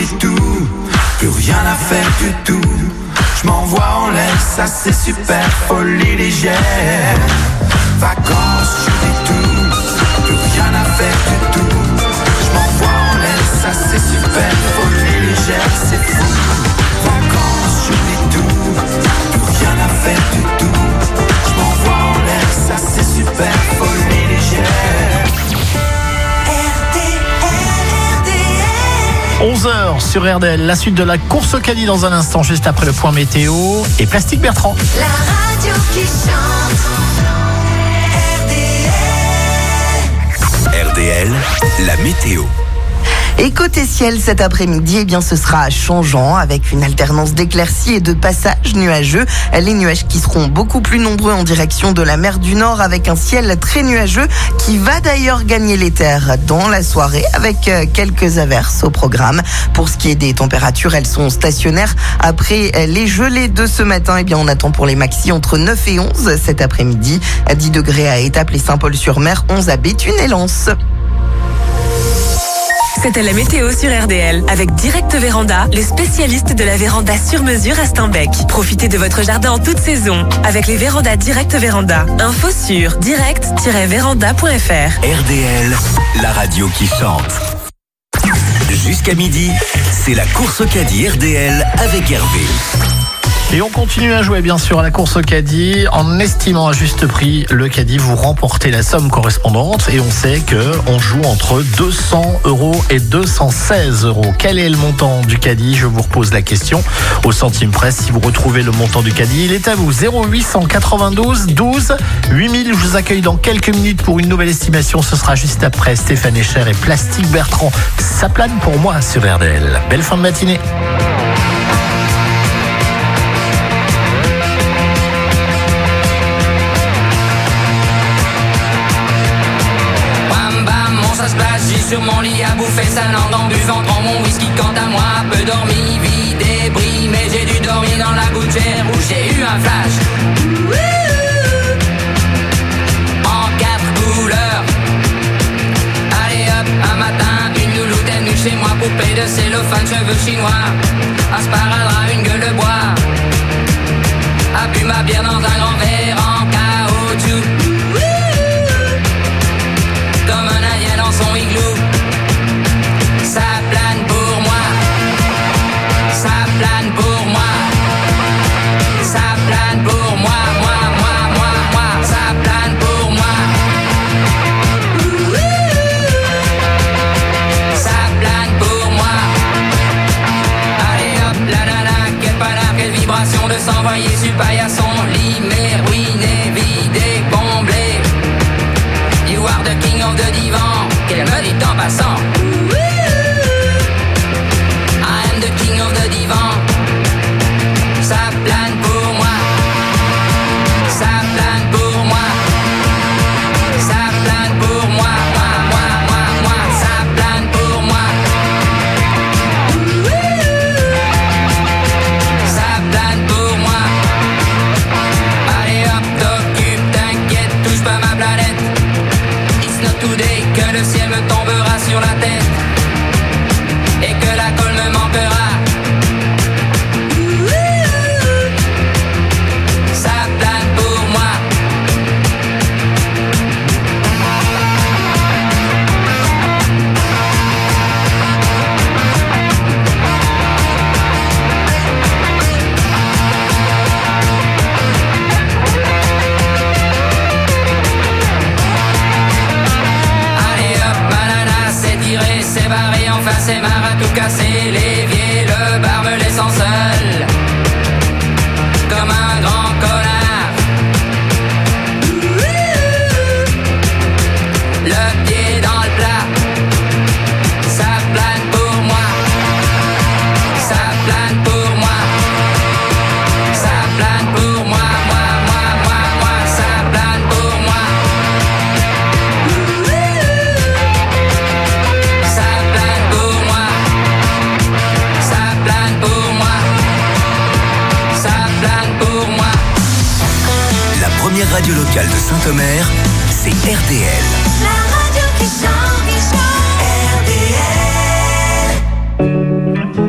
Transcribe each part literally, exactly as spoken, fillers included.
j'oublie tout, plus rien à faire du tout. Je m'envoie en l'air, ça c'est super, folie légère. Vacances, j'oublie tout, plus rien à faire du tout. Je m'envoie en l'air, ça c'est super, folie légère, c'est fou. Vacances, j'oublie tout, plus rien à faire du tout. Je m'envoie en l'air, ça c'est super, folie légère. onze heures sur R D L, la suite de la course au caddie dans un instant, juste après le point météo et Plastique Bertrand. La radio qui chante. R D L. R D L, la météo. Et côté ciel, cet après-midi, eh bien, ce sera changeant avec une alternance d'éclaircies et de passages nuageux. Les nuages qui seront beaucoup plus nombreux en direction de la mer du Nord avec un ciel très nuageux qui va d'ailleurs gagner les terres dans la soirée avec quelques averses au programme. Pour ce qui est des températures, elles sont stationnaires. Après les gelées de ce matin, eh bien, on attend pour les maxis entre neuf et onze cet après-midi. dix degrés à Étaples et Saint-Paul-sur-Mer, onze à Béthune et Lens. C'était la météo sur R D L avec Direct Véranda, les spécialistes de la véranda sur mesure à Steinbeck. Profitez de votre jardin en toute saison avec les vérandas Direct Véranda. Info sur direct tiret véranda point f r. R D L, la radio qui chante. Jusqu'à midi, c'est la course au caddie R D L avec Hervé. Et on continue à jouer bien sûr à la course au caddie. En estimant à juste prix le caddie, vous remportez la somme correspondante. Et on sait qu'on joue entre deux cents euros et deux cent seize euros. Quel est le montant du caddie? Je vous repose la question au centime près. Si vous retrouvez le montant du caddie, il est à vous. zéro huit cent quatre-vingt-douze douze huit mille. Je vous accueille dans quelques minutes pour une nouvelle estimation. Ce sera juste après Stéphane Echer et Plastique Bertrand. Ça plane pour moi sur R D L. Belle fin de matinée. Sur mon lit à bouffer sa langue en buvant grand mon whisky. Quant à moi, peu dormi, vie débris. Mais j'ai dû dormir dans la gouttière où j'ai eu un flash. En quatre couleurs. Allez hop, un matin, une louloute est venue chez moi. Poupée de cellophane, cheveux chinois. Un sparadrap, une gueule de bois. A bu ma bière dans un grand verre en caoutchouc. Comme un indien dans son igloo. Ça plane pour moi. Ça plane pour moi. Ça plane pour moi. Moi, moi, moi, moi. Ça plane pour moi. Ça plane pour moi. Allez hop, la la la. Quelle panard, quelle vibration de s'envoyer sur le paillasson. Limé, ruiné, vidé, comblé. You are the king of the divan. Qu'elle me dit en passant. I am the king of the divan. Ça plane pour moi. Ça plane pour moi. Ça plane pour moi. Moi, moi, moi, moi. Ça plane pour moi. Ça plane pour moi. Allez hop, t'occupe, t'inquiète, touche pas ma planète. Today, que le ciel me tombera sur la tête et que la colle me manquera. Ça plane pour moi. C'est barré, enfin c'est marre à tout casser. L'évier, le bar me laissant seul comme un grand connard. Le pied dans le plat. Ça plane pour moi. Ça plane pour moi. Ça plane pour moi. Moi, moi, moi, moi. Ça plane pour moi. Première radio locale de Saint-Omer, c'est R D L. La radio qui chante, qui chante. R D L.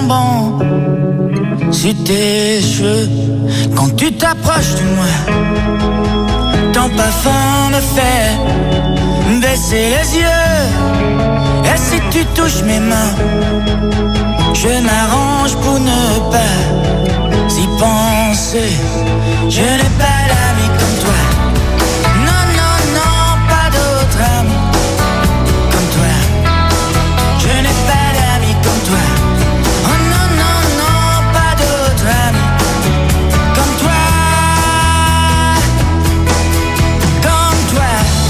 bonbons sur tes cheveux. Quand tu t'approches de moi, ton parfum me fait baisser les yeux. Et si tu touches mes mains, je m'arrange pour ne pas y penser. Je n'ai pas d'ami comme toi. Non, non, non, pas d'autre ami comme toi. Je n'ai pas d'ami comme toi. Oh non, non, non, pas d'autre ami comme toi. Comme toi.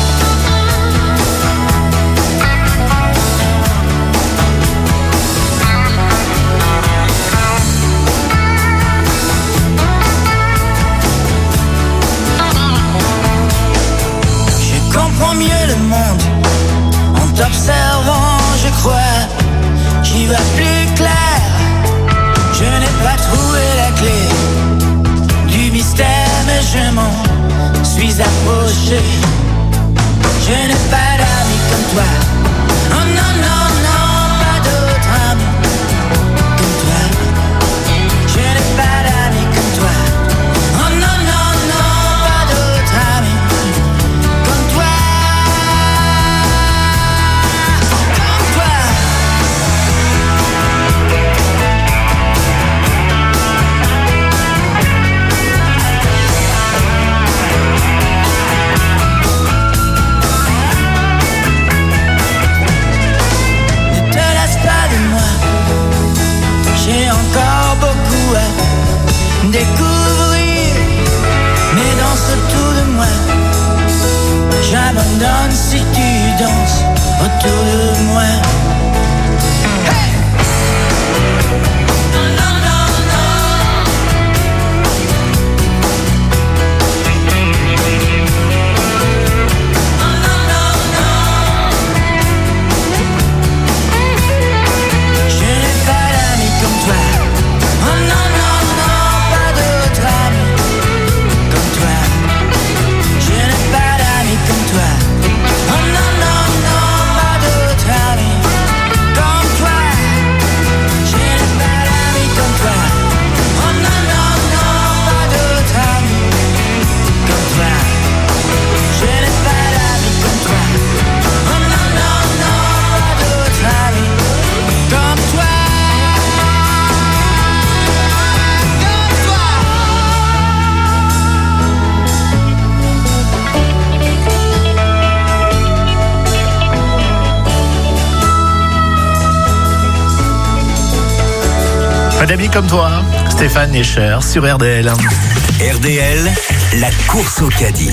Je comprends mieux le monde en t'observant, je crois. J'y vois plus clair. Je n'ai pas trouvé la clé du mystère, mais je m'en suis approché. Je n'ai pas d'amis comme toi. Oh non, non, non, pas d'autre ami comme toi. Je n'ai pas d'amis comme toi. Oh non, non, non, pas d'autre ami comme toi. Comme toi. Ne te lasse pas de moi. J'ai encore beaucoup à découvrir. Mais danse autour de moi. J'abandonne si tu danses autour de moi. Hey! Non, non, non, non. Non, non, non, non. Je n'ai pas d'amis comme toi. Oh non, non, non, pas d'autre ami comme toi. Je n'ai pas d'amis comme toi. Oh non, non, non, pas d'autre ami comme toi. Je n'ai pas d'amis comme toi. Oh non, non, non, pas d'autre ami comme toi. Je n'ai pas d'amis comme toi. Oh non, non, non, pas d'autre ami comme toi. Pas d'amis comme toi, hein. Stéphane Escher sur R D L. R D L, la course au caddie.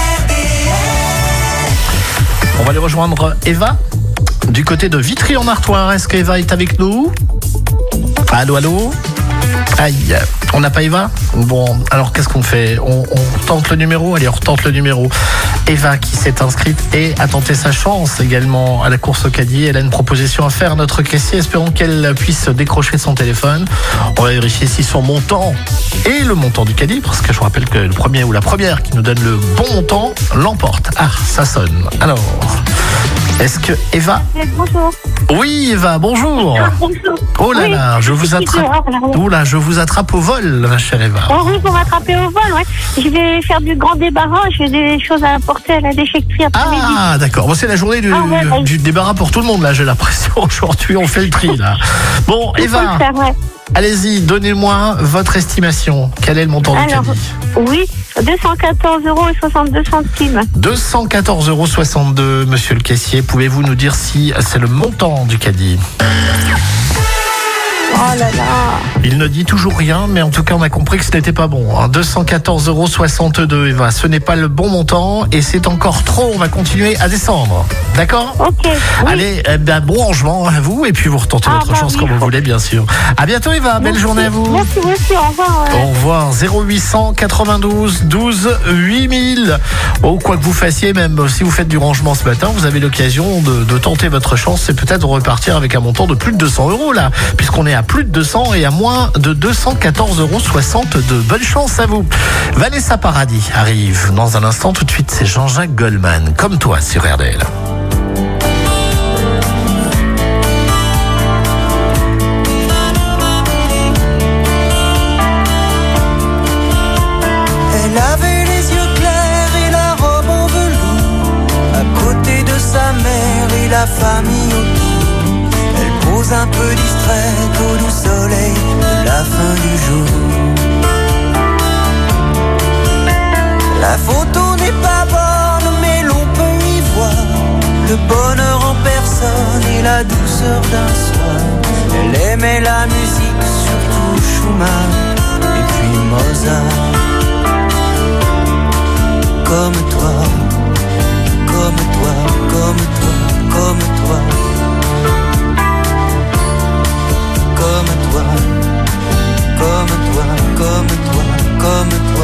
On va aller rejoindre Eva du côté de Vitry-en-Artois. Est-ce qu'Eva est avec nous? Allô, allô? Aïe, on n'a pas Eva? Bon, alors qu'est-ce qu'on fait? on, on tente le numéro? Allez, on retente le numéro. Eva qui s'est inscrite et a tenté sa chance également à la course au caddie. Elle a une proposition à faire à notre caissier. Espérons qu'elle puisse décrocher son téléphone. On va vérifier si son montant et le montant du caddie, parce que je vous rappelle que le premier ou la première qui nous donne le bon montant l'emporte. Ah, ça sonne. Alors, est-ce que Eva... Bonjour. Oui, Eva, bonjour. Bonjour. Oh là Oui, là, je vous attrape. Oh là, je vous attrape au vol, ma chère Eva. Oh oui, pour m'attraper au vol, ouais. Je vais faire du grand débarras, j'ai des choses à apporter à la déchetterie après-midi. Ah, d'accord. Bon, c'est la journée du, Ah, ouais, ouais. du débarras pour tout le monde, là, j'ai l'impression. Aujourd'hui, on fait le tri, là. Bon, Il faut Eva, le faire, ouais. allez-y, donnez-moi votre estimation. Quel est le montant du Alors, caddie? oui, deux cent quatorze euros et soixante-deux centimes. deux cent quatorze euros soixante-deux, monsieur le caissier. Pouvez-vous nous dire si c'est le montant du caddie? Oh là là. Il ne dit toujours rien, mais en tout cas, on a compris que ce n'était pas bon. Hein. deux cent quatorze euros soixante-deux, Eva. Ce n'est pas le bon montant et c'est encore trop. On va continuer à descendre. D'accord? Ok. Oui. Allez, eh ben, bon rangement à vous et puis vous retentez Ah, votre bah chance oui. comme vous voulez, bien sûr. À bientôt, Eva. Belle Merci. journée à vous. Merci, merci, au revoir. ouais. Au revoir. zéro huit cent quatre-vingt-douze douze huit mille. Oh, quoi que vous fassiez, même si vous faites du rangement ce matin, vous avez l'occasion de, de tenter votre chance et peut-être de repartir avec un montant de plus de deux cents euros là, puisqu'on est à plus de deux cents et à moins de deux cent quatorze euros soixante-deux. Bonne chance à vous. Vanessa Paradis arrive dans un instant. Tout de suite, c'est Jean-Jacques Goldman, comme toi sur R D L. un peu distraite au doux soleil de la fin du jour. La photo n'est pas bonne, mais l'on peut y voir le bonheur en personne et la douceur d'un soir. Elle aimait la musique, surtout Schumann et puis Mozart. Comme toi, comme toi, comme toi, comme toi. Comme toi, comme toi, comme toi, comme toi.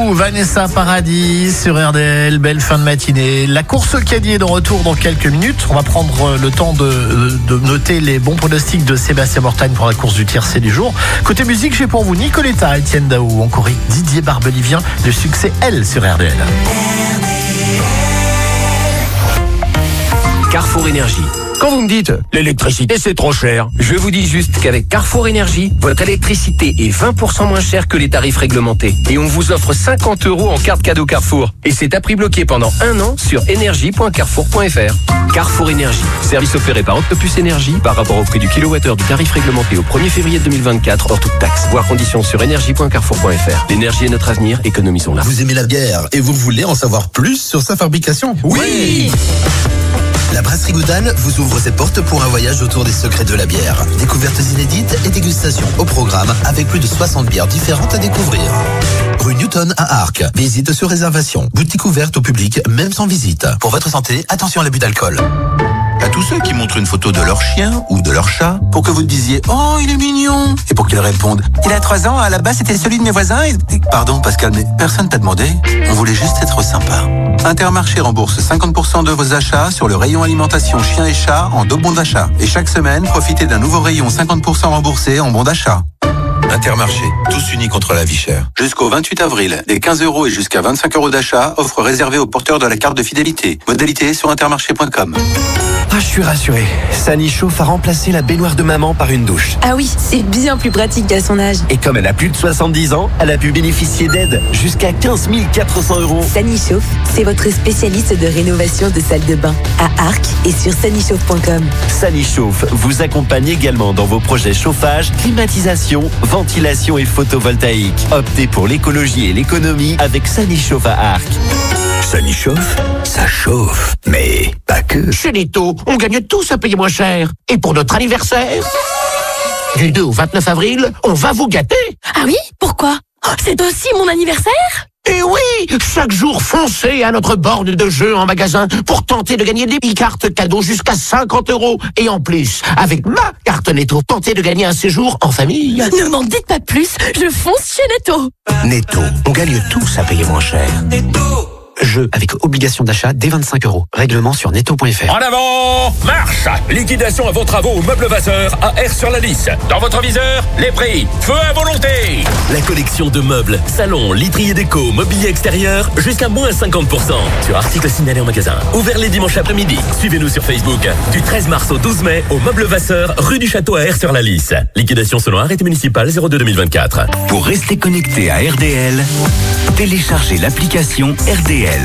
You, Vanessa Paradis sur R D L. Belle fin de matinée. La course au caddie est de retour dans quelques minutes. On va prendre le temps de, de noter les bons pronostics de Sébastien Mortagne pour la course du tiercé du jour. Côté musique, j'ai pour vous Nicoletta, Étienne Daou, encore Didier Barbelivien, le succès Elle sur R D L. Carrefour Énergie. Quand vous me dites l'électricité c'est trop cher, je vous dis juste qu'avec Carrefour Énergie, votre électricité est vingt pour cent moins chère que les tarifs réglementés. Et on vous offre cinquante euros en carte cadeau Carrefour. Et c'est à prix bloqué pendant un an sur énergie point carrefour point f r. Carrefour Énergie, service opéré par Octopus Énergie par rapport au prix du kilowattheure du tarif réglementé au premier février deux mille vingt-quatre hors toute taxe. Voir conditions sur énergie point carrefour point f r. L'énergie est notre avenir, économisons-la. Vous aimez la bière et vous voulez en savoir plus sur sa fabrication? Oui, La brasserie Goudal vous ouvre ses portes pour un voyage autour des secrets de la bière. Découvertes inédites et dégustations au programme avec plus de soixante bières différentes à découvrir. Rue Newton à Arques. Visite sur réservation. Boutique ouverte au public, même sans visite. Pour votre santé, attention à l'abus d'alcool. À tous ceux qui montrent une photo de leur chien ou de leur chat pour que vous disiez « Oh, il est mignon !» et pour qu'ils répondent « Il a trois ans, à la base c'était celui de mes voisins et... » Pardon Pascal, mais personne t'a demandé. On voulait juste être sympa. Intermarché rembourse cinquante pour cent de vos achats sur le rayon alimentation chien et chat en deux bons d'achat. Et chaque semaine, profitez d'un nouveau rayon cinquante pour cent remboursé en bons d'achat. Intermarché, tous unis contre la vie chère. Jusqu'au vingt-huit avril, des quinze euros et jusqu'à vingt-cinq euros d'achat, offre réservée aux porteurs de la carte de fidélité. Modalité sur intermarché point com. Ah, je suis rassuré. Sanichauffe a remplacé la baignoire de maman par une douche. Ah oui, c'est bien plus pratique qu'à son âge. Et comme elle a plus de soixante-dix ans, elle a pu bénéficier d'aides jusqu'à quinze mille quatre cents euros. Sanichauffe, c'est votre spécialiste de rénovation de salle de bain à Arques et sur sanichauffe point com. Sanichauffe vous accompagne également dans vos projets chauffage, climatisation, ventilation et photovoltaïque. Optez pour l'écologie et l'économie avec Sanichauffe à Arques. Sanichauffe, ça chauffe, mais pas que. Chez Netto, on gagne tous à payer moins cher. Et pour notre anniversaire, du deux au vingt-neuf avril, on va vous gâter. Ah oui? Pourquoi? Oh, c'est aussi mon anniversaire? Et oui, chaque jour, foncez à notre borne de jeu en magasin pour tenter de gagner des cartes cadeaux jusqu'à cinquante euros. Et en plus, avec ma carte Netto, tentez de gagner un séjour en famille. Ne m'en dites pas plus, je fonce chez Netto. Netto, on gagne tous à payer moins cher. Netto! Jeu avec obligation d'achat dès vingt-cinq euros. Règlement sur netto point f r. En avant, marche! Liquidation à vos travaux au Meuble Vasseur à R sur la Lys. Dans votre viseur, les prix. Feu à volonté! La collection de meubles, salons, literie et déco, mobilier extérieur, jusqu'à moins cinquante pour cent. Sur articles signalés en magasin. Ouvert les dimanches après-midi. Suivez-nous sur Facebook. Du treize mars au douze mai, au Meuble Vasseur, rue du Château à R sur la Lys. Liquidation selon arrêté municipal zéro deux deux mille vingt-quatre. Pour rester connecté à R D L, téléchargez l'application R D L.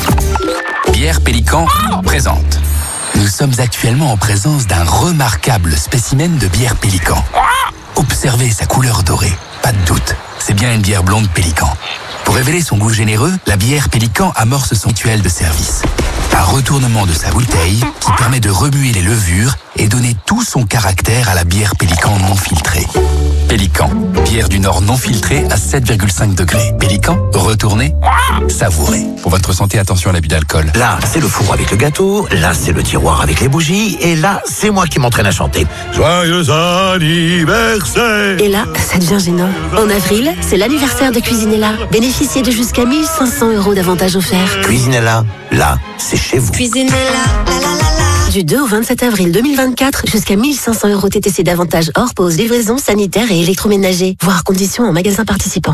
Bière Pélican présente. Nous sommes actuellement en présence d'un remarquable spécimen de bière Pélican. Observez sa couleur dorée. Pas de doute, c'est bien une bière blonde Pélican. Pour révéler son goût généreux, la bière Pélican amorce son rituel de service. Un retournement de sa bouteille qui permet de remuer les levures et donner tout son caractère à la bière Pélican non filtrée. Pélican, bière du Nord non filtrée à sept virgule cinq degrés. Pélican, retournez, savourez. Pour votre santé, attention à l'abus d'alcool. Là, c'est le four avec le gâteau, là, c'est le tiroir avec les bougies, et là, c'est moi qui m'entraîne à chanter. Joyeux anniversaire! Et là, ça devient gênant. En avril, c'est l'anniversaire de Cuisinella. Bénéficiez de jusqu'à mille cinq cents euros d'avantages offerts. Cuisinella, là, c'est chez vous. Cuisinella, la la la la. Du deux au vingt-sept avril deux mille vingt-quatre, jusqu'à mille cinq cents euros T T C d'avantages hors pause, livraison, sanitaire et électroménager. Voir conditions en magasin participant.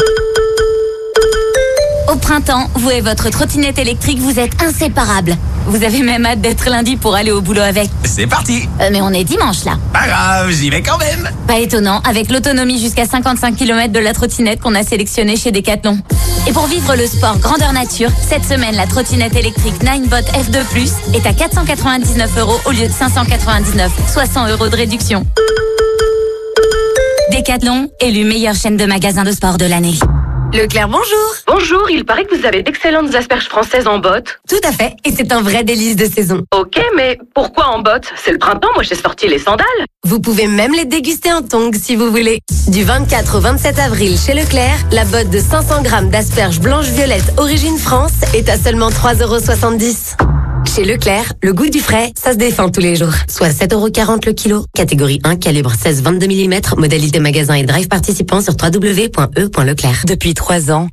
Au printemps, vous et votre trottinette électrique, vous êtes inséparables. Vous avez même hâte d'être lundi pour aller au boulot avec. C'est parti! Euh, mais on est dimanche là. Pas grave, j'y vais quand même! Pas étonnant, avec l'autonomie jusqu'à cinquante-cinq kilomètres de la trottinette qu'on a sélectionnée chez Decathlon. Et pour vivre le sport grandeur nature, cette semaine, la trottinette électrique Ninebot F deux plus est à quatre cent quatre-vingt-dix-neuf euros au lieu de cinq cent quatre-vingt-dix-neuf, soit cent euros de réduction. Decathlon, élu meilleure chaîne de magasins de sport de l'année. Leclerc, bonjour. Bonjour, il paraît que vous avez d'excellentes asperges françaises en botte. Tout à fait, et c'est un vrai délice de saison. Ok, mais pourquoi en botte? C'est le printemps, moi j'ai sorti les sandales. Vous pouvez même les déguster en tongs si vous voulez. Du vingt-quatre au vingt-sept avril chez Leclerc, la botte de cinq cents grammes d'asperges blanches-violettes origine France est à seulement trois euros soixante-dix. Chez Leclerc, le goût du frais, ça se défend tous les jours. Soit sept euros quarante le kilo. Catégorie un, calibre seize vingt-deux millimètres. Modalité magasin et drive participant sur w w w point e point leclerc. Depuis trois ans,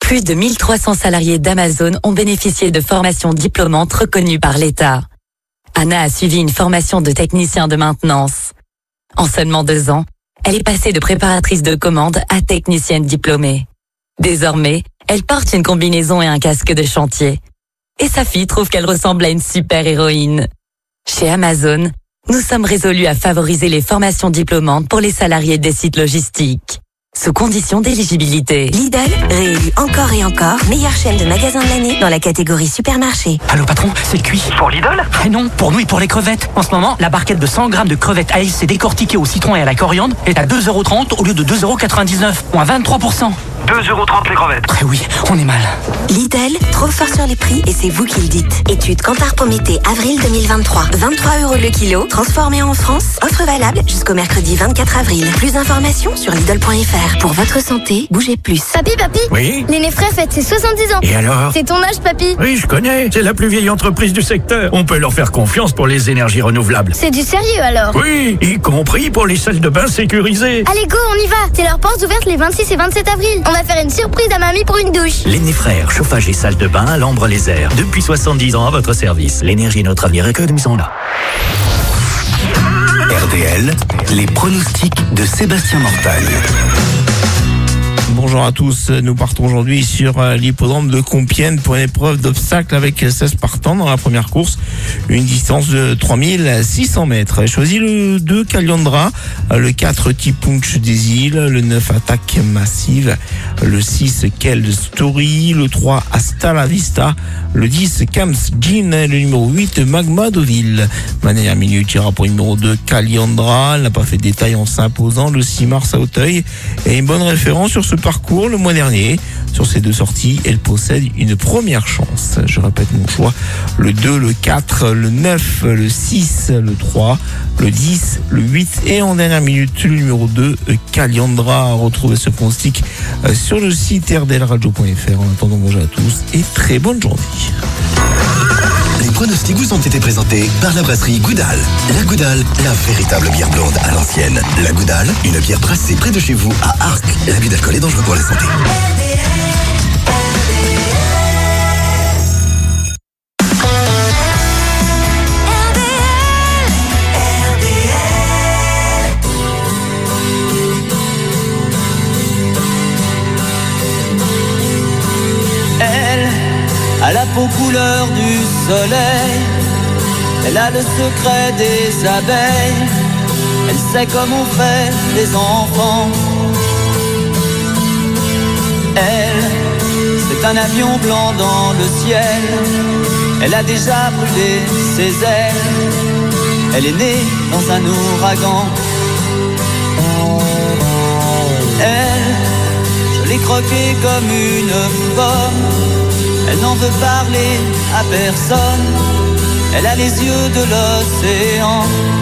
Plus de mille trois cents salariés d'Amazon ont bénéficié de formations diplômantes reconnues par l'État. Anna a suivi une formation de technicien de maintenance. En seulement deux ans, elle est passée de préparatrice de commande à technicienne diplômée. Désormais, elle porte une combinaison et un casque de chantier. Et sa fille trouve qu'elle ressemble à une super-héroïne. Chez Amazon, nous sommes résolus à favoriser les formations diplômantes pour les salariés des sites logistiques. Sous condition d'éligibilité. Lidl, réélu encore et encore, meilleure chaîne de magasins de l'année dans la catégorie supermarché. Allô patron, c'est cuit. Pour Lidl? Eh non, pour nous et pour les crevettes. En ce moment, la barquette de cent grammes de crevettes A S C décortiquées au citron et à la coriandre est à deux euros trente au lieu de deux euros quatre-vingt-dix-neuf, moins vingt-trois pour cent. deux euros trente les crevettes. Eh oui, on est mal. Lidl, trop fort sur les prix et c'est vous qui le dites. Étude Kantar Prométhée, avril deux mille vingt-trois. vingt-trois euros le kilo, transformé en France. Offre valable jusqu'au mercredi vingt-quatre avril. Plus d'informations sur Lidl point F R. Pour votre santé, bougez plus. Papi, papi. Oui. Nénéfrère fête ses soixante-dix ans. Et alors? C'est ton âge, papy. Oui, je connais. C'est la plus vieille entreprise du secteur. On peut leur faire confiance pour les énergies renouvelables. C'est du sérieux alors? Oui, y compris pour les salles de bain sécurisées. Allez, go, on y va. C'est leur porte ouverte les vingt-six et vingt-sept avril. On va faire une surprise à mamie pour une douche. Nénéfrère, chauffage et salle de bain à l'Ambre les airs. Depuis soixante-dix ans à votre service. L'énergie est notre avenir, économisons-la. R D L, les pronostics de Sébastien Mortagne. Bonjour à tous, nous partons aujourd'hui sur l'hippodrome de Compiègne pour une épreuve d'obstacle avec seize partants dans la première course, une distance de trois mille six cents mètres. J'ai choisi le deux Caliandra, le quatre Tipunch des îles, le neuf Attaque Massive, le six Keld Story, le trois Hasta la Vista, le dix Camps Jean, le numéro huit Magma Deauville. Ma dernière minute ira pour le numéro deux Caliandra, elle n'a pas fait de détail en s'imposant, le six Mars à Auteuil et une bonne référence sur ce parcours le mois dernier. Sur ces deux sorties, elle possède une première chance. Je répète mon choix. Le deux, le quatre, le neuf, le six, le trois, le dix, le huit et en dernière minute, le numéro deux, Caliandra. Retrouvez ce pronostic sur le site r d l radio point f r. En attendant, bonjour à tous et très bonne journée. Les pronostics vous ont été présentés par la brasserie Goudal. La Goudal, la véritable bière blonde à l'ancienne. La Goudal, une bière brassée près de chez vous à Arques. L'abus d'alcool est dangereux pour la santé. À la peau couleur du soleil, elle a le secret des abeilles, elle sait comment faire les enfants. Elle, c'est un avion blanc dans le ciel, elle a déjà brûlé ses ailes, elle est née dans un ouragan. Elle, je l'ai croquée comme une pomme. Elle n'en veut parler à personne. Elle a les yeux de l'océan.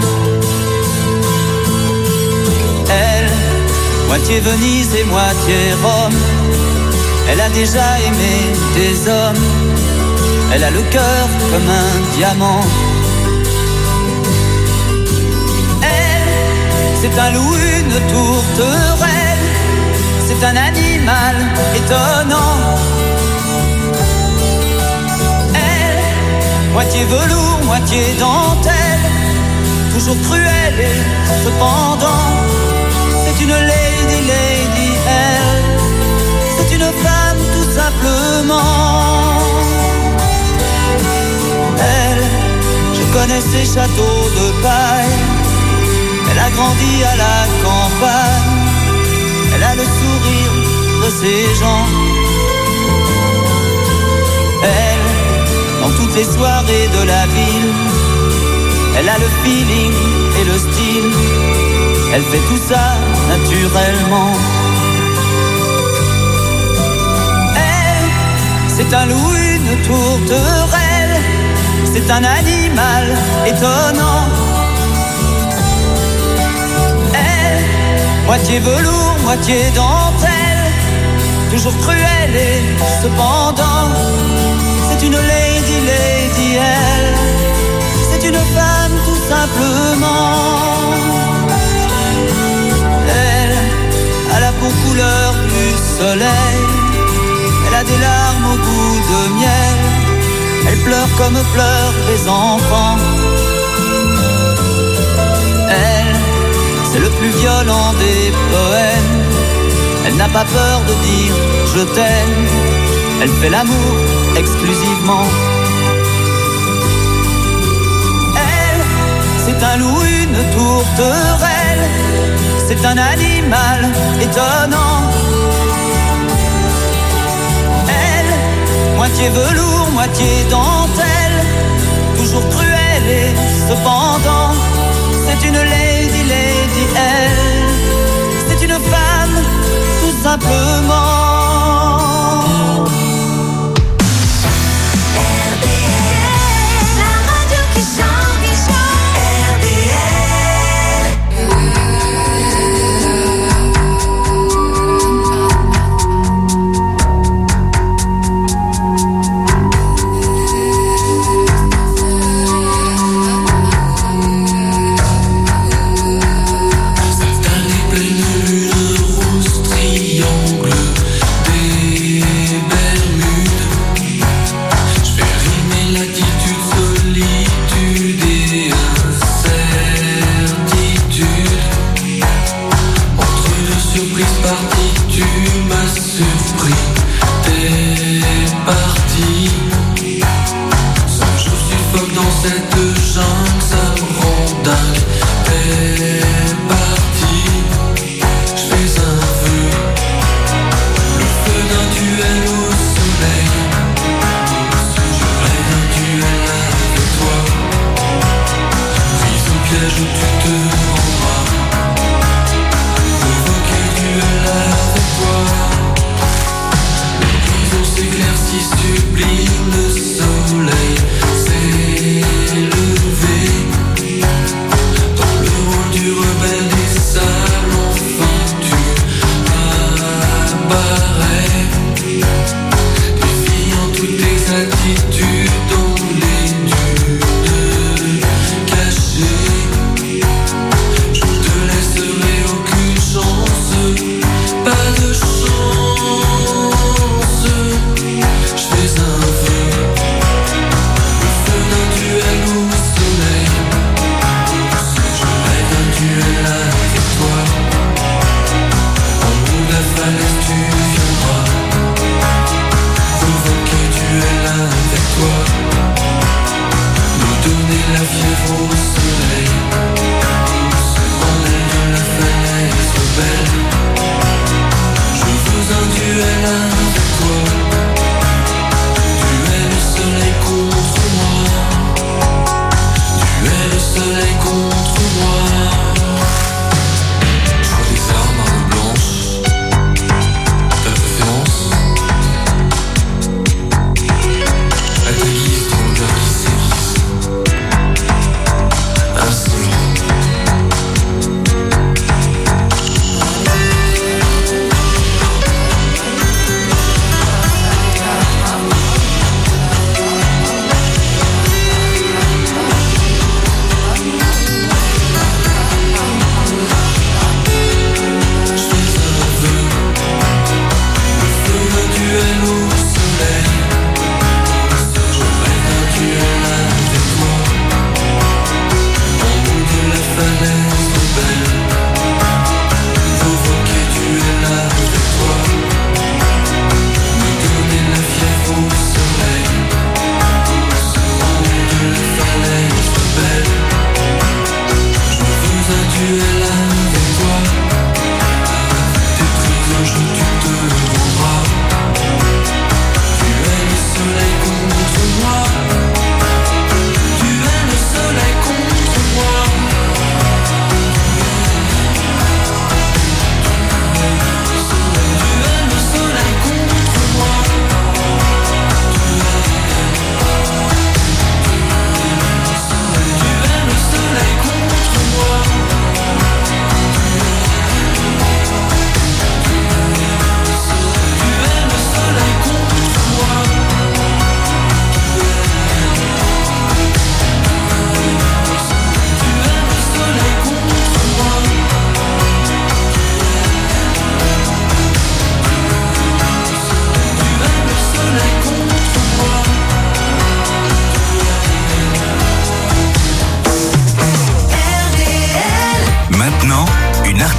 Elle, moitié Venise et moitié Rome. Elle a déjà aimé des hommes. Elle a le cœur comme un diamant. Elle, c'est un loup, une tourterelle. C'est un animal étonnant. Moitié velours, moitié dentelle, toujours cruelle et cependant, c'est une lady, lady, elle, c'est une femme tout simplement. Elle, je connais ses châteaux de paille, elle a grandi à la campagne, elle a le sourire de ses gens. Elle, dans toutes les soirées de la ville, elle a le feeling et le style. Elle fait tout ça naturellement. Elle, c'est un loup, une tourterelle. C'est un animal étonnant. Elle, moitié velours, moitié dentelle, toujours cruelle et cependant, c'est une lady, lady, elle, c'est une femme tout simplement. Elle a la peau couleur du soleil, elle a des larmes au goût de miel. Elle pleure comme pleurent les enfants. Elle, c'est le plus violent des poèmes. Elle n'a pas peur de dire je t'aime. Elle fait l'amour exclusivement. Elle, c'est un loup, une tourterelle. C'est un animal étonnant. Elle, moitié velours, moitié dentelle, toujours cruelle et cependant, c'est une lady, lady, elle. C'est une femme, tout simplement.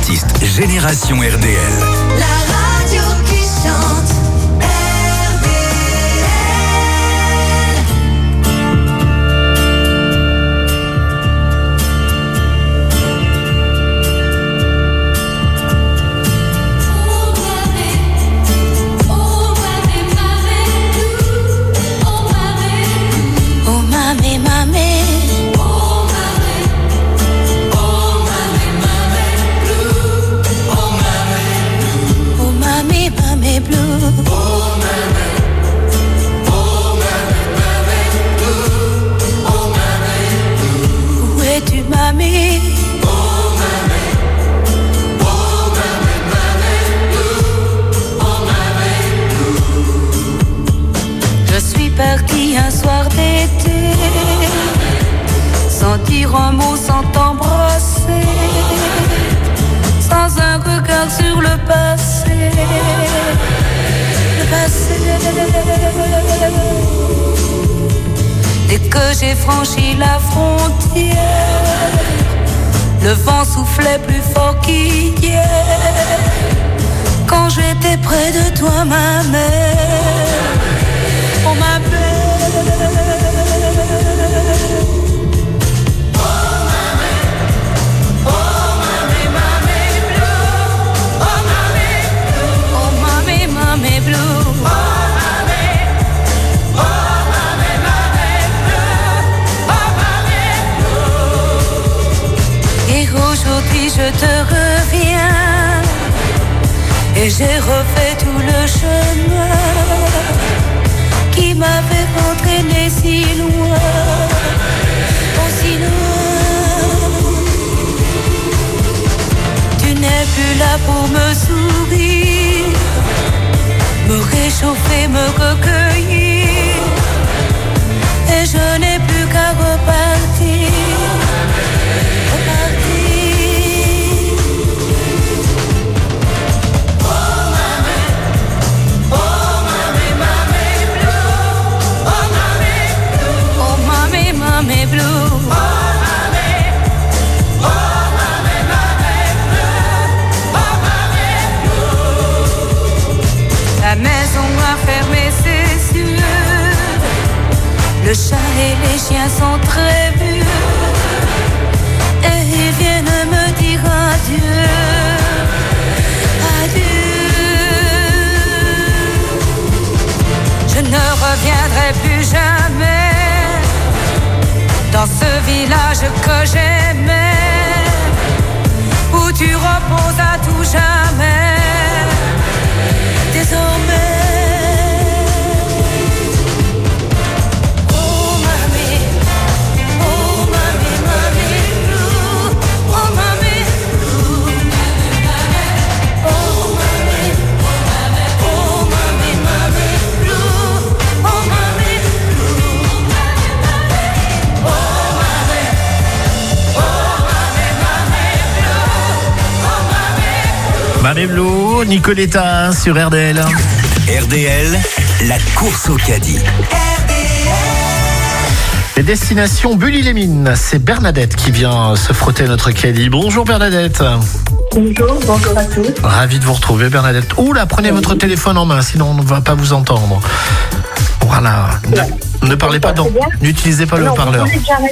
artistes, Génération R D L. La radio qui chante. Parti un soir d'été, sans dire un mot, sans t'embrasser, sans un regard sur le passé, le passé. Dès que j'ai franchi la frontière, le vent soufflait plus fort qu'hier. Quand j'étais près de toi, ma mère, on m'appelle. Oh mamé, oh mamé, mamé blue. Oh mamé, oh mamé, mamé blue. Oh mamé, oh mamé, mamé blue. Oh mamé blue. Et aujourd'hui je te reviens, et j'ai refait tout le chemin qui m'avait entraîné si loin, oh si loin. Tu n'es plus là pour me sourire, me réchauffer, me recueillir, et je n'ai plus qu'à repartir, repartir. Mamé blue. Oh mamé, oh mamé, mamé bleu. Oh mamé blue. La maison a fermé ses yeux, le chat et les chiens sont très vieux, et ils viennent me dire adieu, adieu. Je ne reviendrai plus jamais dans ce village que j'aimais, où tu reposes à tout jamais, désormais. Oh mamé, oh mamé, mamé blue. Oh mamé, oh mamé, oh mamé, mamé blue. Oh mamé. Mamé Blue, Nicoletta sur R D L. R D L, la course au caddie. Les destinations Bully-les-Mines, c'est Bernadette qui vient se frotter à notre caddie. Bonjour Bernadette. Bonjour, bonjour à tous. Ravi de vous retrouver Bernadette. Oula, prenez votre téléphone en main, sinon on ne va pas vous entendre. Voilà. Ne, ne parlez pas, dans, n'utilisez pas le haut-parleur.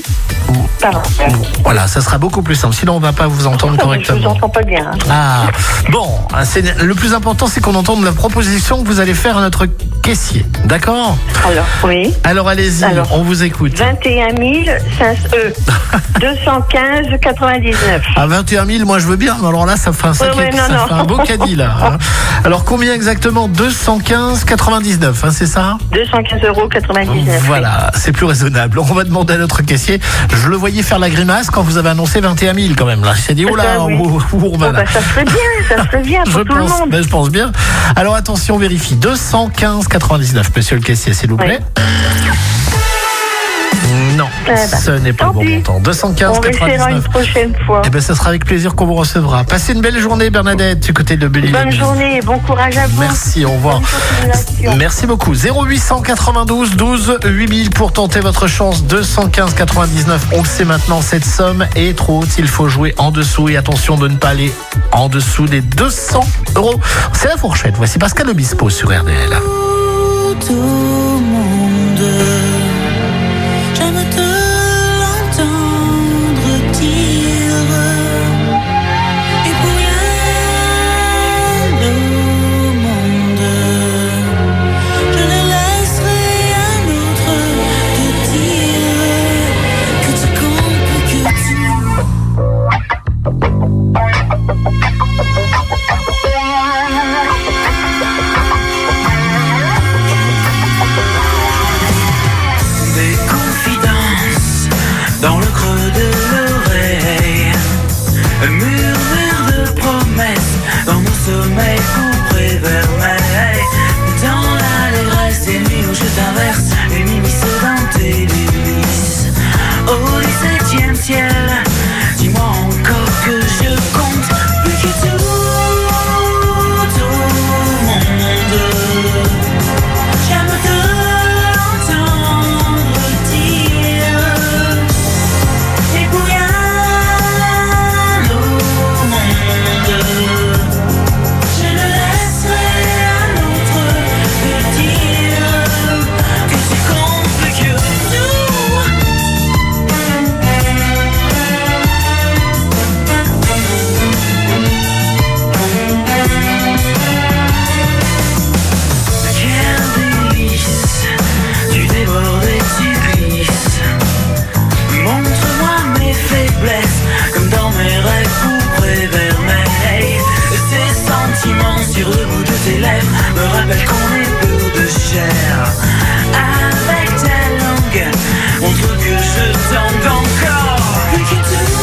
Voilà, ça sera beaucoup plus simple. Sinon, on ne va pas vous entendre correctement. Je vous entends pas bien. Ah, bon. C'est, le plus important, c'est qu'on entende la proposition que vous allez faire à notre caissier. D'accord ? Alors, oui. Alors, allez-y, Alors, on vous écoute. vingt et un mille deux cent quinze quatre-vingt-dix-neuf. À vingt et un mille, moi je veux bien. Alors là, ça fait un, sacré, ouais, ouais, non, ça non. fait un beau caddie, là. Hein. Alors, combien exactement ? deux cent quinze quatre-vingt-dix-neuf, hein, c'est ça ? deux cent quinze euros quatre-vingt-dix-neuf. Voilà, c'est plus raisonnable. On va demander à notre caissier. Je le voyais faire la grimace quand vous avez annoncé vingt et un mille quand même. Là, il s'est dit, oh là, oui. où, où on va là. Oh, bah, ça serait bien, ça serait bien pour je tout pense, le monde. Ben, je pense bien. Alors attention, on vérifie. deux cent quinze quatre-vingt-dix-neuf, monsieur le caissier, s'il vous plaît. Oui. Non, Non, Eh ben, ce n'est pas le bon pis. montant. deux cent quinze On essaiera une quatre-vingt-dix-neuf. prochaine fois. Eh ben, ça sera avec plaisir qu'on vous recevra. Passez une belle journée, Bernadette, du côté de Belle-Île. Bonne journée et bon courage à vous. Merci, au revoir. Merci beaucoup. zéro huit cent quatre-vingt-douze douze huit mille pour tenter votre chance. deux cent quinze quatre-vingt-dix-neuf. On le sait maintenant, cette somme est trop haute. Il faut jouer en dessous et attention de ne pas aller en dessous des deux cents euros. C'est la fourchette. Voici Pascal Obispo sur R D L. Tout au monde, j'aime te l'entendre dire, et pour rien au monde, je ne laisserai un autre te dire que tu comptes, que tu. Des confidences dans le creux de l'oreille, un murmure de promesses dans mon sommeil couperé vermeil. Dans l'allégresse des nuits où je t'inverse et m'immisce dans tes délices. Au dix-septième ciel, dis-moi encore que je compte plus que tout au monde. J'aime te l'entendre dire, et pour rien au monde, je ne laisserai un autre te dire que tu comptes plus que Quelle délice, tu débordes et tu glisses. Montre-moi mes faiblesses, comme dans mes rêves couperés vermeil. Ces sentiments sur le bout de tes lèvres me rappellent qu'on est peu de chair. Avec ta langue, montre que je tente encore plus que tout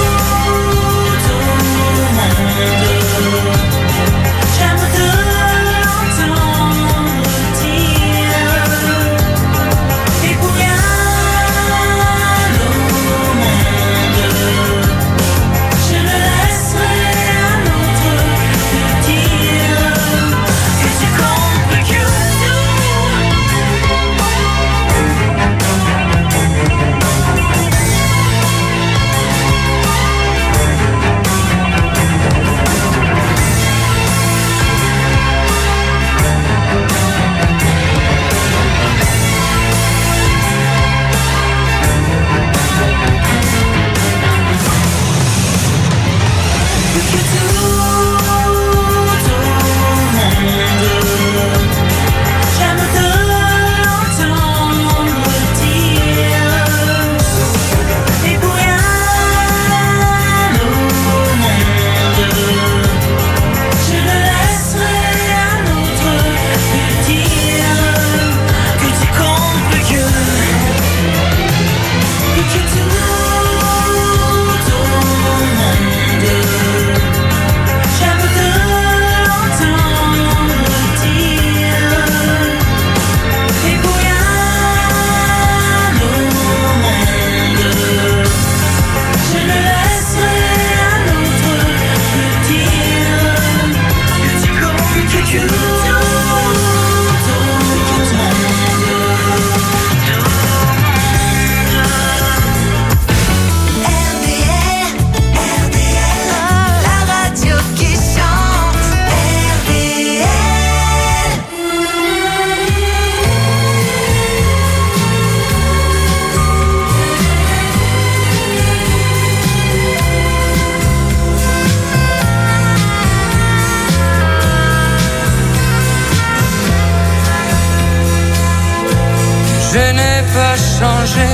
au monde. J'aime te l'entendre dire, et pour rien au monde, je ne laisserai un autre te dire que tu comptes plus que Je n'ai pas changé,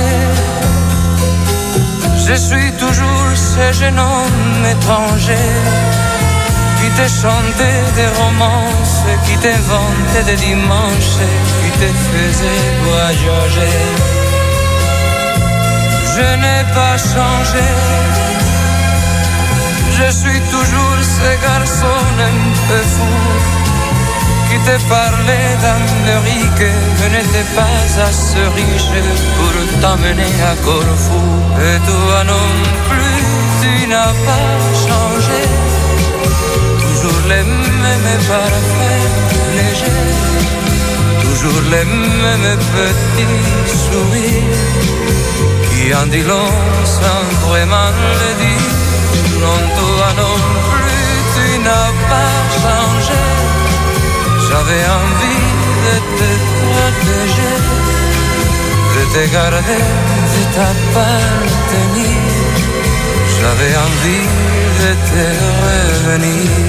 je suis toujours ce jeune homme étranger qui te chantait des romances, qui t'inventait des dimanches, qui te faisait voyager. Je n'ai pas changé, je suis toujours ce garçon un peu fou qui te parlait d'Amérique ne n'était pas assez riche pour t'emmener à Corfou. Et toi non plus, tu n'as pas changé. Toujours les mêmes parfaits légers, toujours les mêmes petits sourires qui en dit long sans vraiment le dire. Non, toi non plus, tu n'as pas changé. J'avais envie de te protéger, de te garder, de t'appartenir. J'avais envie de te revenir.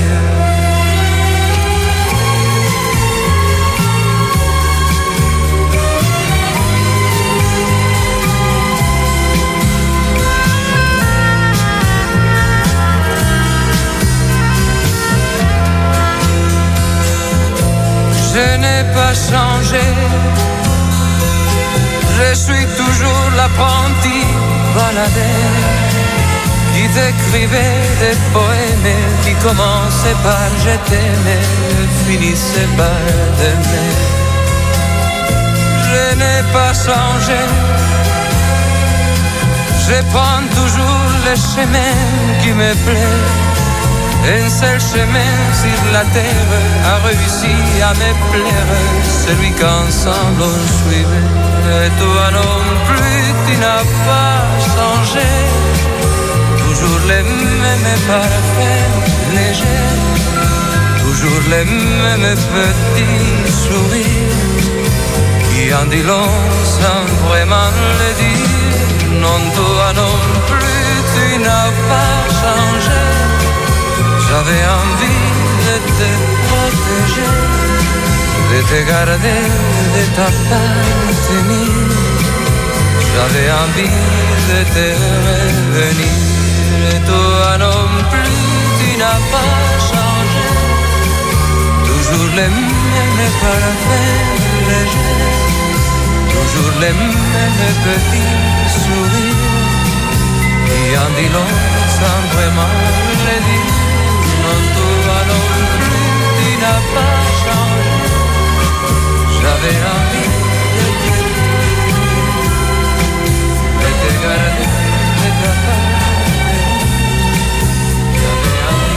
Je n'ai pas changé, je suis toujours l'apprenti baladeur qui t'écrivait des poèmes qui commençaient par je t'aimais, finissaient par t'aimer. Je n'ai pas changé, je prends toujours le chemin qui me plaît. Un seul chemin sur la terre a réussi à me plaire, celui qu'ensemble on suivait. Et toi non plus, tu n'as pas changé. Toujours les mêmes parfaits légers, toujours les mêmes petits sourires qui en dit long sans vraiment le dire. Non, toi non plus, tu n'as pas changé. J'avais envie de te protéger, de te garder, de t'appartenir. J'avais envie de te revenir. Et toi non plus, tu n'as pas changé. Toujours les mêmes parfaits légers, toujours les mêmes petits sourires qui en dit long sans vraiment le dire. Non, toi non plus, tu n'as pas changé. J'avais envie de te, de te garder, de t'appartenir. J'avais envie.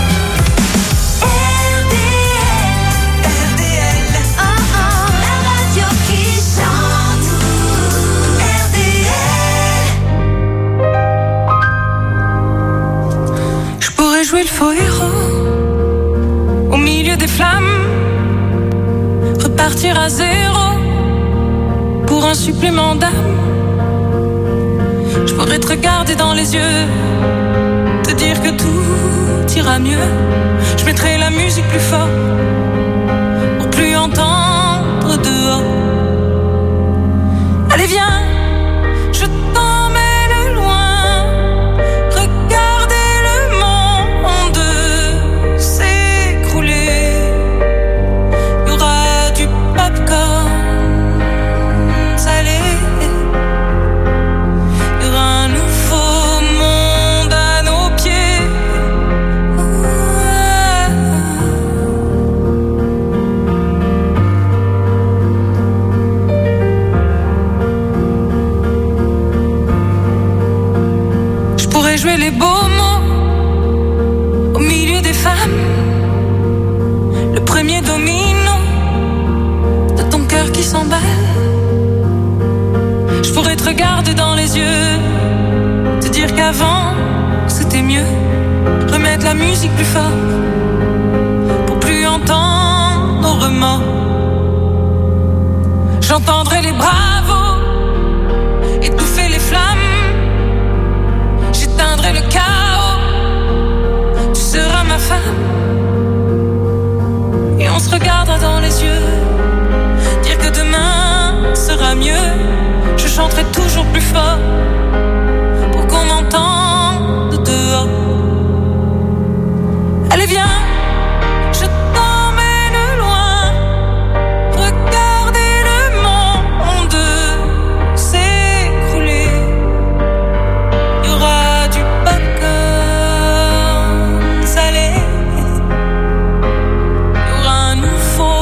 R D L, R D L, oh oh, la radio qui chante. R D L. Je pourrais jouer le faux héros au milieu des flammes, repartir à zéro pour un supplément d'âme. Je pourrais te regarder dans les yeux, te dire que tout ira mieux. Je mettrai la musique plus fort pour plus entendre dehors. Allez viens, je t'emmène loin. Jouer les beaux mots au milieu des femmes, le premier domino de ton cœur qui s'emballe. Je pourrais te regarder dans les yeux, te dire qu'avant c'était mieux. Remettre la musique plus fort pour plus entendre nos remords. J'entendrai les bravos étouffer les flammes. J'éteindrai le chaos, tu seras ma femme. Et on se regardera dans les yeux, dire que demain sera mieux. Je chanterai toujours plus fort pour qu'on m'entende dehors. Allez viens, je t'emmène loin. Regardez le monde s'écrouler. Il y aura du popcorn salé. Il y aura un nouveau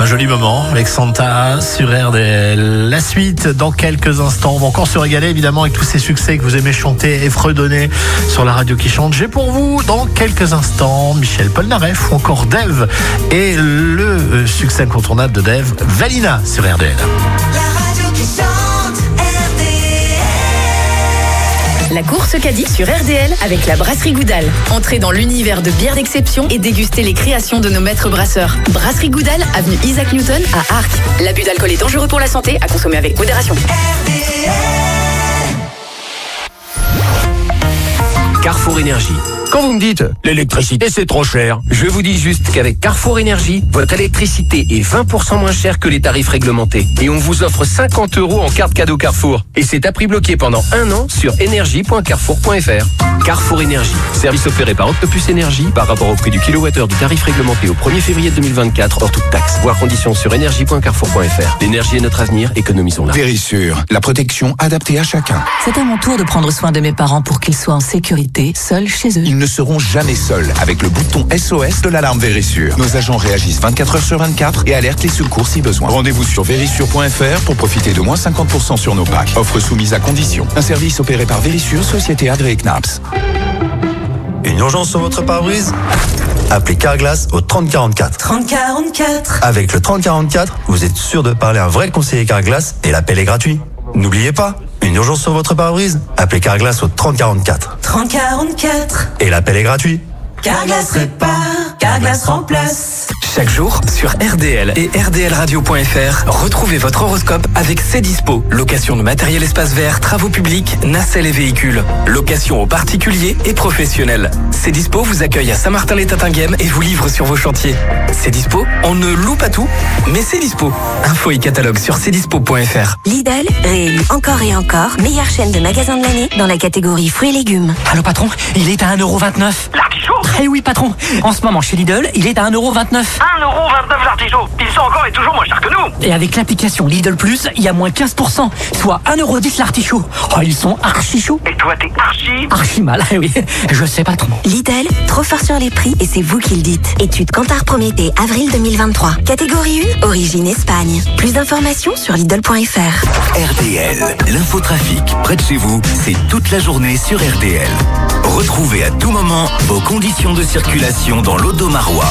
un joli moment avec Santa sur R D L. La suite dans quelques instants. On va encore se régaler évidemment avec tous ces succès que vous aimez chanter et fredonner sur la radio qui chante. J'ai pour vous dans quelques instants Michel Polnareff ou encore Dave et le succès incontournable de Dave, Valina sur R D L. La radio qui chante, R D L. La course caddie sur R D L avec la brasserie Goudal. Entrez dans l'univers de bières d'exception et dégustez les créations de nos maîtres brasseurs. Brasserie Goudal, avenue Isaac Newton à Arques. L'abus d'alcool est dangereux pour la santé, à consommer avec modération. R D L. Carrefour Énergie. Quand vous me dites l'électricité c'est trop cher, je vous dis juste qu'avec Carrefour Énergie, votre électricité est vingt pour cent moins chère que les tarifs réglementés. Et on vous offre cinquante euros en carte cadeau Carrefour. Et c'est à prix bloqué pendant un an sur énergie point carrefour point f r. Carrefour Énergie, service opéré par Octopus Énergie par rapport au prix du kilowattheure du tarif réglementé au premier février deux mille vingt-quatre hors toute taxe. Voir conditions sur énergie point carrefour point f r. L'énergie est notre avenir, économisons-la. Vérissure, la protection adaptée à chacun. C'est à mon tour de prendre soin de mes parents pour qu'ils soient en sécurité, seuls chez eux. Ils ne seront jamais seuls avec le bouton S O S de l'alarme Vérissure. Nos agents réagissent vingt-quatre heures sur vingt-quatre et alertent les secours si besoin. Rendez-vous sur vérissure point f r pour profiter de moins cinquante pour cent sur nos packs. Offre soumise à condition. Un service opéré par Vérissure, société agréée C N A P S. Une urgence sur votre pare-brise? Appelez Carglass au trente quarante-quatre. trente quarante-quatre. Avec le trente quarante-quatre, vous êtes sûr de parler à un vrai conseiller Carglass et l'appel est gratuit. N'oubliez pas, une urgence sur votre pare-brise? Appelez Carglass au trente quarante-quatre. trente quarante-quatre. Et l'appel est gratuit. Carglass répare, Carglass remplace. Chaque jour, sur R D L et R D L radio point f r, retrouvez votre horoscope avec Cdispo. Location de matériel espace vert, travaux publics, nacelles et véhicules. Location aux particuliers et professionnels. Cdispo vous accueille à Saint-Martin-les-Tatinguem et vous livre sur vos chantiers. Cdispo, on ne loue pas tout, mais Cdispo. Info et catalogue sur cdispo point f r. Lidl, réélu encore et encore, meilleure chaîne de magasins de l'année dans la catégorie fruits et légumes. Allô patron, il est à un euro vingt-neuf. L'artichaut? Eh oui patron, en ce moment chez Lidl, il est à un euro vingt-neuf. un euro vingt-neuf l'artichaut. Ils sont encore et toujours moins chers que nous. Et avec l'application Lidl Plus, il y a moins quinze pour cent, soit un euro dix l'artichaut. Oh, ils sont archi chauds. Et toi, t'es archi Archi mal, eh oui, je sais patron. Lidl, trop fort sur les prix et c'est vous qui le dites. Étude Kantar Prométhée, avril deux mille vingt-trois. Catégorie un, origine Espagne. Plus d'informations sur Lidl point f r. R D L, l'infotrafic près de chez vous, c'est toute la journée sur R D L. Retrouvez à tout moment vos conditions de circulation dans l'Audomarois.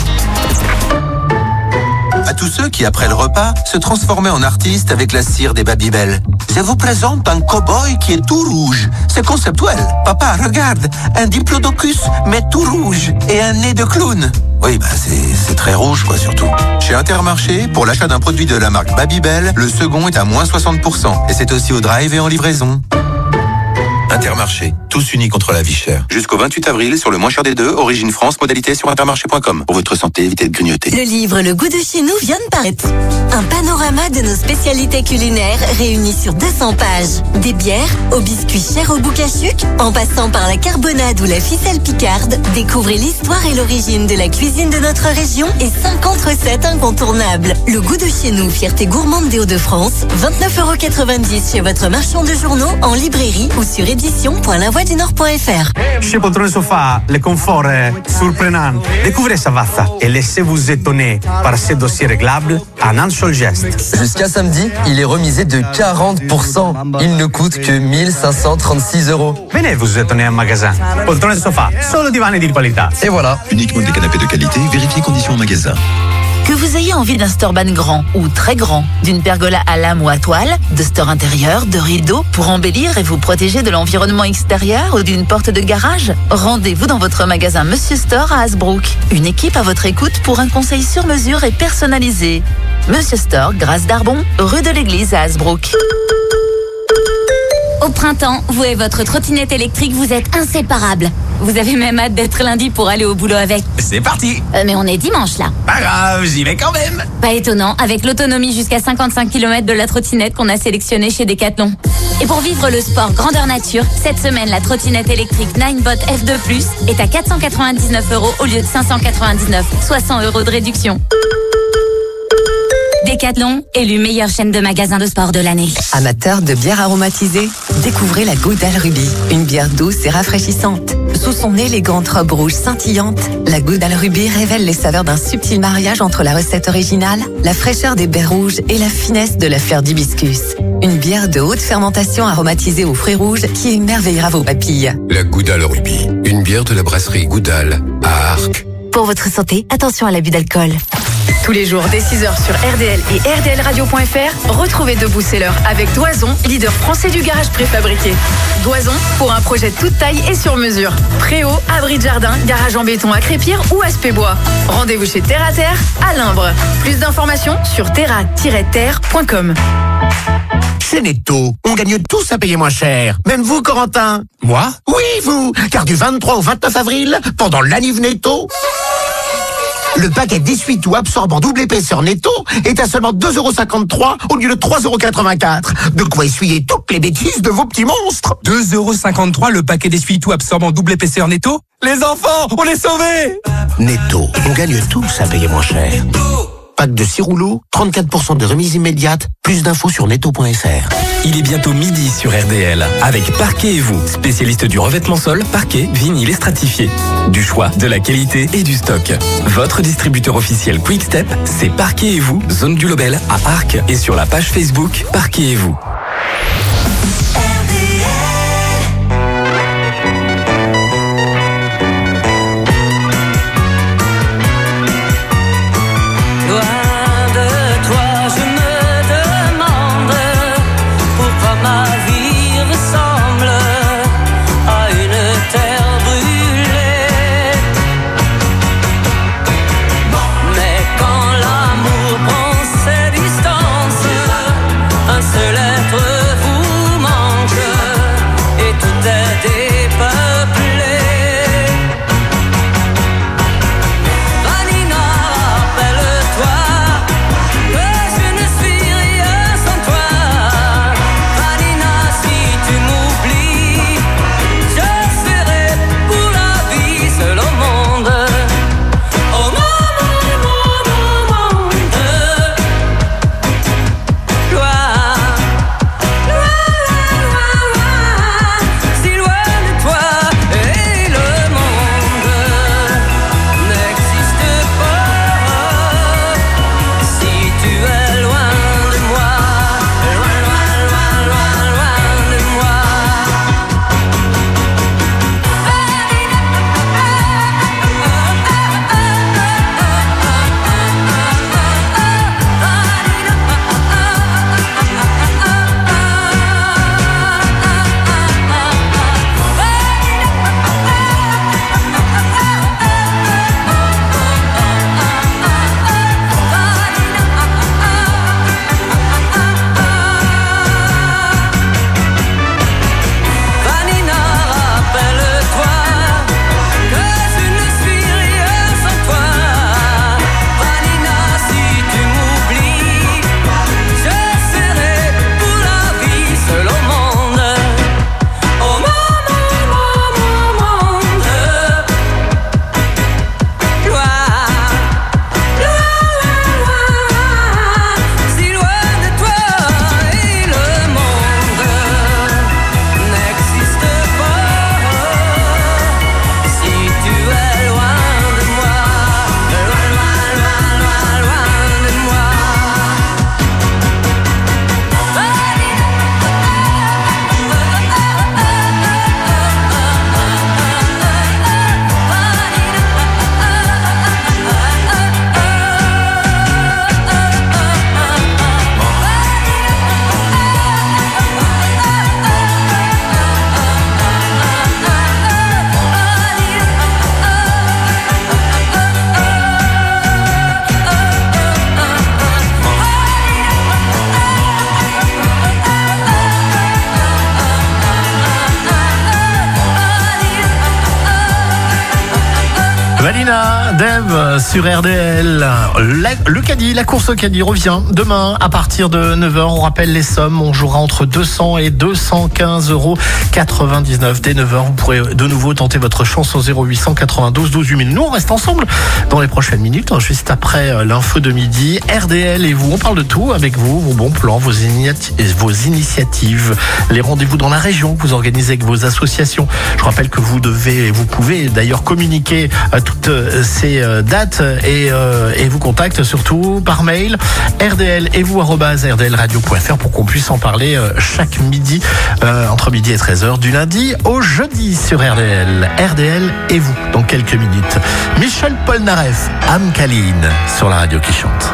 À tous ceux qui, après le repas, se transformaient en artistes avec la cire des Babybel. Je vous présente un cow-boy qui est tout rouge. C'est conceptuel. Papa, regarde, un diplodocus, mais tout rouge, et un nez de clown. Oui, bah c'est, c'est très rouge, quoi, surtout. Chez Intermarché, pour l'achat d'un produit de la marque Babybel, le second est à moins soixante pour cent. Et c'est aussi au drive et en livraison. Intermarché, tous unis contre la vie chère. Jusqu'au vingt-huit avril, sur le moins cher des deux, Origine France, modalité sur intermarché point com. Pour votre santé, évitez de grignoter. Le livre Le goût de chez nous vient de paraître. Un panorama de nos spécialités culinaires réunies sur deux cents pages. Des bières aux biscuits chers au bouc à chuc, en passant par la carbonade ou la ficelle picarde, découvrez l'histoire et l'origine de la cuisine de notre région et cinquante recettes incontournables. Le goût de chez nous, fierté gourmande des Hauts-de-France, vingt-neuf euros quatre-vingt-dix chez votre marchand de journaux, en librairie ou sur édition point la voix du nord point f r. Chez Poltrone Sofa, le confort est surprenant. Découvrez Savazza et laissez-vous étonner par ces dossiers réglables en un seul geste. Jusqu'à samedi, il est remisé de quarante pour cent. Il ne coûte que mille cinq cent trente-six euros. Venez vous étonner en magasin. Poltrone Sofa, solo divani di qualità. Et voilà. Uniquement des canapés de qualité, vérifiez conditions en magasin. Que vous ayez envie d'un Storban grand ou très grand, d'une pergola à lame ou à toile, de store intérieur, de rideaux pour embellir et vous protéger de l'environnement extérieur ou d'une porte de garage, rendez-vous dans votre magasin Monsieur Store à Hasbrook. Une équipe à votre écoute pour un conseil sur mesure et personnalisé. Monsieur Store, Grâce d'Arbon, rue de l'Église à Hasbrook. Au printemps, vous et votre trottinette électrique, vous êtes inséparables. Vous avez même hâte d'être lundi pour aller au boulot avec. C'est parti. Euh, mais on est dimanche là. Pas grave, j'y vais quand même. Pas étonnant, avec l'autonomie jusqu'à cinquante-cinq kilomètres de la trottinette qu'on a sélectionnée chez Decathlon. Et pour vivre le sport grandeur nature, cette semaine, la trottinette électrique Ninebot F deux plus est à quatre cent quatre-vingt-dix-neuf euros au lieu de cinq cent quatre-vingt-dix-neuf, soit cent euros de réduction. Décathlon, élu meilleure chaîne de magasins de sport de l'année. Amateurs de bière aromatisée, découvrez la Goodale Ruby, une bière douce et rafraîchissante. Sous son élégante robe rouge scintillante, la Goodale Ruby révèle les saveurs d'un subtil mariage entre la recette originale, la fraîcheur des baies rouges et la finesse de la fleur d'hibiscus. Une bière de haute fermentation aromatisée aux fruits rouges qui émerveillera vos papilles. La Goodale Ruby, une bière de la brasserie Goodale à Arques. Pour votre santé, attention à l'abus d'alcool. Tous les jours dès six heures sur R D L et R D L radio point F R, retrouvez Debout Seller avec Doison, leader français du garage préfabriqué. Doison, pour un projet de toute taille et sur mesure. Préau, abri de jardin, garage en béton à Crépire ou à Spébois. Rendez-vous chez Terre à Terre à Limbre. Plus d'informations sur terra tiret terre point com. Chez Netto, on gagne tous à payer moins cher. Même vous, Corentin. Moi? Oui, vous. Car du vingt-trois au vingt-neuf avril, pendant l'Anniv Netto, le paquet d'essuie-tout absorbant double épaisseur Netto est à seulement deux euros cinquante-trois au lieu de trois euros quatre-vingt-quatre. De quoi essuyer toutes les bêtises de vos petits monstres. deux euros cinquante-trois le paquet d'essuie-tout absorbant double épaisseur Netto? Les enfants, on est sauvés! Netto, on gagne tous à payer moins cher. Pack de six rouleaux, trente-quatre pour cent de remise immédiate. Plus d'infos sur netto point F R. Il est bientôt midi sur R D L avec Parquet et vous, spécialiste du revêtement sol, parquet, vinyle et stratifié. Du choix, de la qualité et du stock. Votre distributeur officiel Quick Step, c'est Parquet et vous, zone du Lobel à Arques et sur la page Facebook Parquet et vous. Un seul être vous manque. Nina, Dave sur R D L. La, le caddie, la course au caddie revient demain à partir de neuf heures. On rappelle les sommes. On jouera entre deux cents et deux cent quinze euros quatre-vingt-dix-neuf. Dès neuf heures, vous pourrez de nouveau tenter votre chance au zéro huit cent quatre-vingt-douze douze huit mille. Nous, on reste ensemble dans les prochaines minutes, hein, juste après l'info de midi. R D L et vous, on parle de tout avec vous, vos bons plans, vos, initi- vos initiatives, les rendez-vous dans la région que vous organisez avec vos associations. Je rappelle que vous devez, vous pouvez d'ailleurs communiquer à toutes ces dates et, euh, et vous contacte surtout par mail R D L et vous arobase r d l radio point f r pour qu'on puisse en parler chaque midi euh, entre midi et treize heures du lundi au jeudi sur R D L. R D L et vous dans quelques minutes. Michel Polnareff, Am Kaline sur la radio qui chante.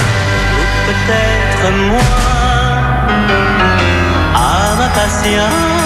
Moi, à ma patience.